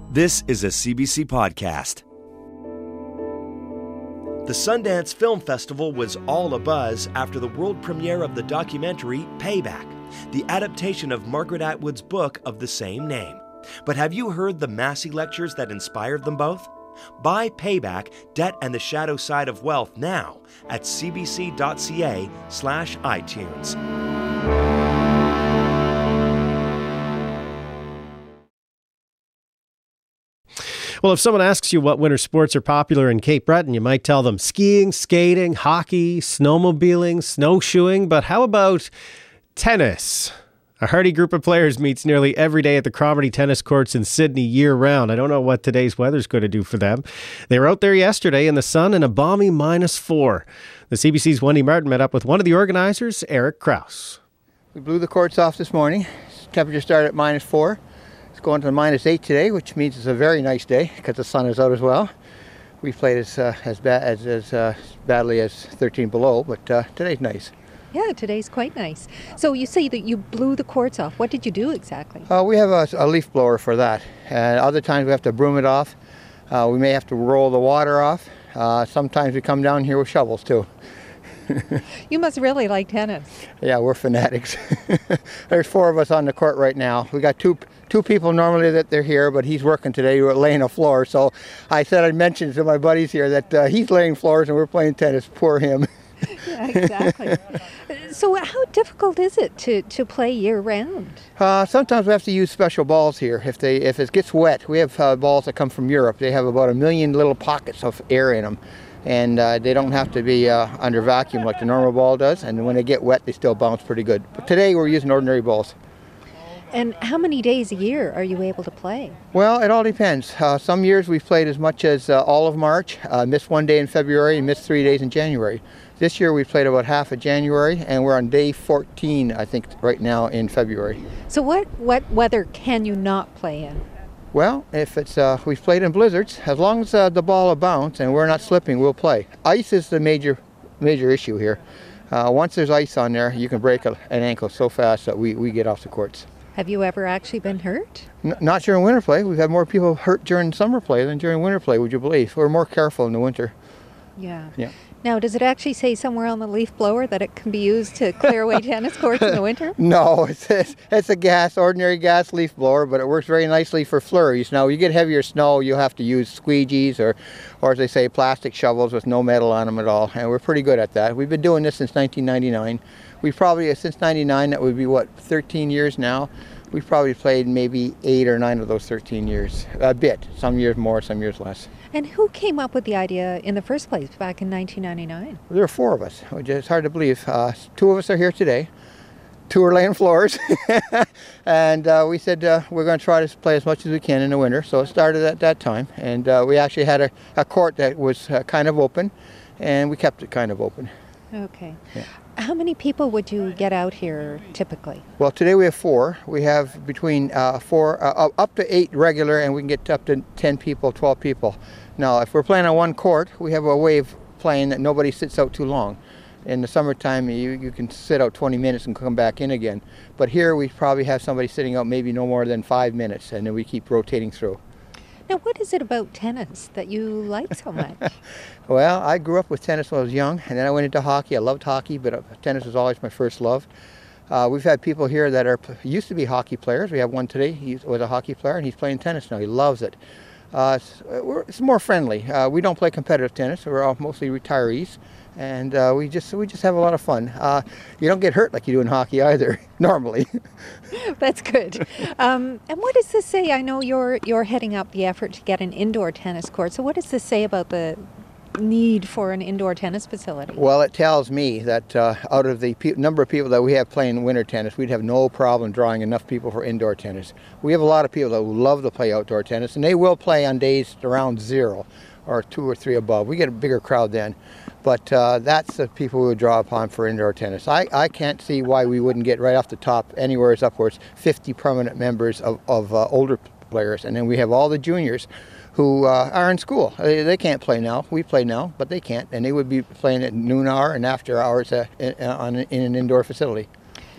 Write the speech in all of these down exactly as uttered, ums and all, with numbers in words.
This is a C B C podcast. The Sundance Film Festival was all abuzz after the world premiere of the documentary Payback, the adaptation of Margaret Atwood's book of the same name. But have you heard the Massey lectures that inspired them both? Buy Payback, Debt and the Shadow Side of Wealth now at cbc.ca slash iTunes. Well, if someone asks you what winter sports are popular in Cape Breton, you might tell them skiing, skating, hockey, snowmobiling, snowshoeing. But how about tennis? A hardy group of players meets nearly every day at the Cromarty tennis courts in Sydney year-round. I don't know what today's weather's going to do for them. They were out there yesterday in the sun in a balmy minus four. The C B C's Wendy Martin met up with one of the organizers, Eric Krause. We blew the courts off this morning. Temperature started at minus four. It's going to minus eight today, which means it's a very nice day because the sun is out as well. We played as uh, as, ba- as, as uh, badly as thirteen below, but uh, today's nice. Yeah, today's quite nice. So you say that you blew the courts off. What did you do exactly? Uh, we have a, a leaf blower for that. And other times we have to broom it off. Uh, we may have to roll the water off. Uh, sometimes we come down here with shovels too. You must really like tennis. Yeah, we're fanatics. There's four of us on the court right now. We got two two people normally that they're here, but he's working today. We're laying a floor. So I said I'd mention to my buddies here that uh, he's laying floors and we're playing tennis. Poor him. Yeah, exactly. So how difficult is it to, to play year-round? Uh, sometimes we have to use special balls here. If they if it gets wet, we have uh, balls that come from Europe. They have about a million little pockets of air in them. And uh, they don't have to be uh, under vacuum like the normal ball does. And when they get wet, they still bounce pretty good. But today we're using ordinary balls. And how many days a year are you able to play? Well, it all depends. Uh, some years we've played as much as uh, all of March, uh, missed one day in February, and missed three days in January. This year we played about half of January, and we're on day fourteen, I think, right now in February. So what, what weather can you not play in? Well, if it's uh, we've played in blizzards, as long as uh, the ball will bounce and we're not slipping, we'll play. Ice is the major major issue here. Uh, once there's ice on there, you can break a, an ankle so fast that we, we get off the courts. Have you ever actually been hurt? N- not during winter play. We've had more people hurt during summer play than during winter play, would you believe? We're more careful in the winter. Yeah. Yeah. Now, does it actually say somewhere on the leaf blower that it can be used to clear away tennis courts in the winter? No, it's, it's, it's a gas, ordinary gas leaf blower, but it works very nicely for flurries. Now, you get heavier snow, you'll have to use squeegees or, or as they say, plastic shovels with no metal on them at all, and we're pretty good at that. We've been doing this since nineteen ninety-nine. We've probably, since ninety-nine, that would be, what, thirteen years now? We've probably played maybe eight or nine of those thirteen years. A bit. Some years more, some years less. And who came up with the idea in the first place back in nineteen ninety-nine? There are four of us, which is hard to believe. Uh, two of us are here today. Two are laying floors. and uh, we said uh, we're going to try to play as much as we can in the winter. So it started at that time. And uh, we actually had a, a court that was uh, kind of open, and we kept it kind of open. Okay. Yeah. How many people would you get out here typically? Well, today we have four. We have between uh, four, uh, up to eight regular, and we can get up to ten people, twelve people. Now, if we're playing on one court, we have a way of playing that nobody sits out too long. In the summertime, you, you can sit out twenty minutes and come back in again. But here we probably have somebody sitting out maybe no more than five minutes, and then we keep rotating through. Now, what is it about tennis that you like so much? Well, I grew up with tennis when I was young, and then I went into hockey. I loved hockey, but uh, tennis was always my first love. Uh, we've had people here that are used to be hockey players. We have one today. He was a hockey player, and he's playing tennis now. He loves it. Uh, it's, we're, it's more friendly. Uh, we don't play competitive tennis. We're all mostly retirees, and uh, we just we just have a lot of fun. Uh, you don't get hurt like you do in hockey either, normally. That's good. Um, and what does this say? I know you're you're heading up the effort to get an indoor tennis court. So what does this say about the need for an indoor tennis facility? Well, it tells me that uh, out of the pe- number of people that we have playing winter tennis, we'd have no problem drawing enough people for indoor tennis. We have a lot of people that love to play outdoor tennis, and they will play on days around zero or two or three above. We get a bigger crowd then, but uh, that's the people we would draw upon for indoor tennis. I, I can't see why we wouldn't get right off the top, anywhere upwards, fifty permanent members of, of uh, older players, and then we have all the juniors who uh, are in school. They, they can't play now. We play now, but they can't, and they would be playing at noon hour and after hours uh, in, on, in an indoor facility.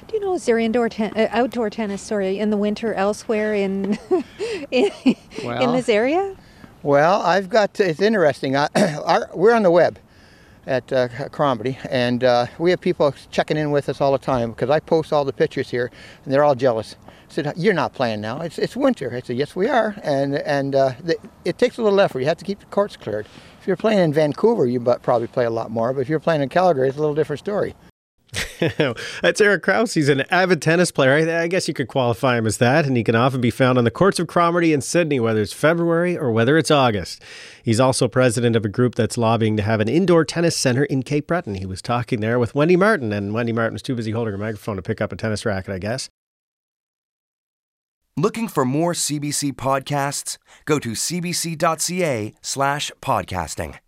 Do you know, is there indoor ten- uh, outdoor tennis, sorry, in the winter elsewhere in in, Well, in this area? Well, I've got, it's interesting. I, our, we're on the web at uh, Crombie, and uh, we have people checking in with us all the time because I post all the pictures here, and they're all jealous. I said, "You're not playing now. It's it's winter." I said, "Yes, we are," and and uh, the, it takes a little effort. You have to keep the courts cleared. If you're playing in Vancouver, you but probably play a lot more, but if you're playing in Calgary, it's a little different story. That's Eric Kraus. He's an avid tennis player. I, I guess you could qualify him as that, and he can often be found on the courts of Cromarty in Sydney, whether it's February or whether it's August. He's also president of a group that's lobbying to have an indoor tennis center in Cape Breton. He was talking there with Wendy Martin, and Wendy Martin was too busy holding her microphone to pick up a tennis racket, I guess. Looking for more C B C podcasts? Go to cbc.ca slash podcasting.